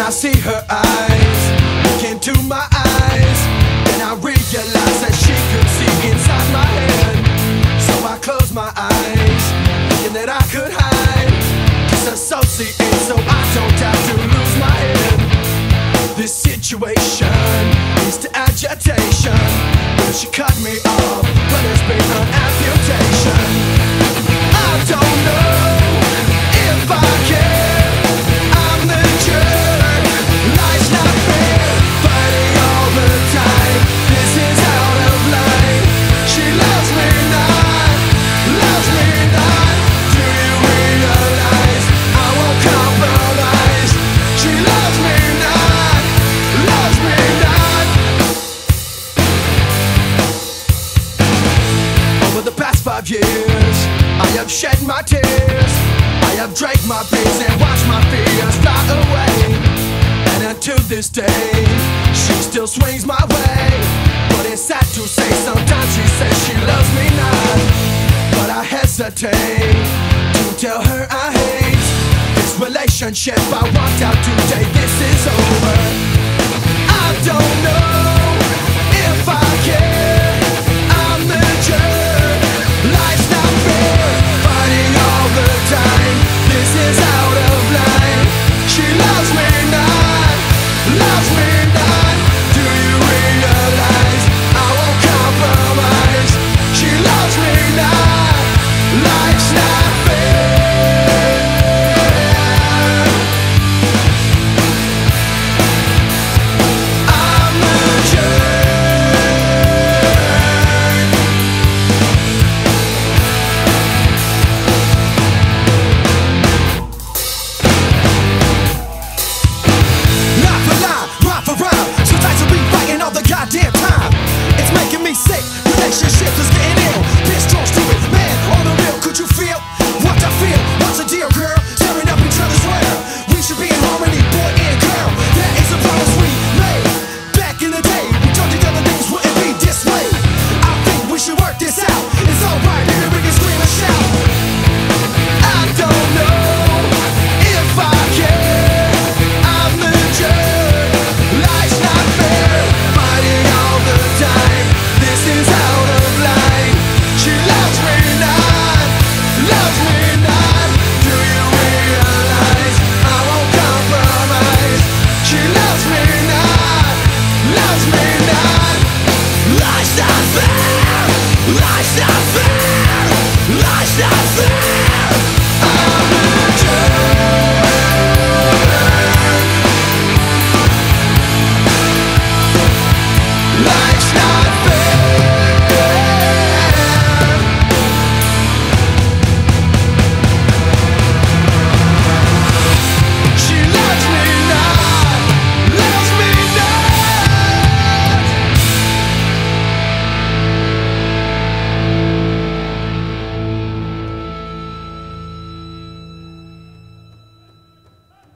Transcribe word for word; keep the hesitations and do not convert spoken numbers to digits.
I see her eyes look into my eyes, and I realize that she could see inside my head. So I close my eyes, thinking that I could hide, disassociate so I don't have to lose my head. This situation leads to agitation. Will she cut me off? Will there's been an amputation? I don't know if I can. I'm the jerk, life's not fair, fighting all the time. This is out of line. She loves me not, loves me not. Do you realize I won't compromise? She loves me not, loves me not. Over the past five years, I have shed my tears, I have drank my beers and watched my fears fly away. And until this day, she still swings my way. But it's sad to say, sometimes she says she loves me not. But I hesitate to tell her I hate this relationship. I walked out today, this is over. I don't know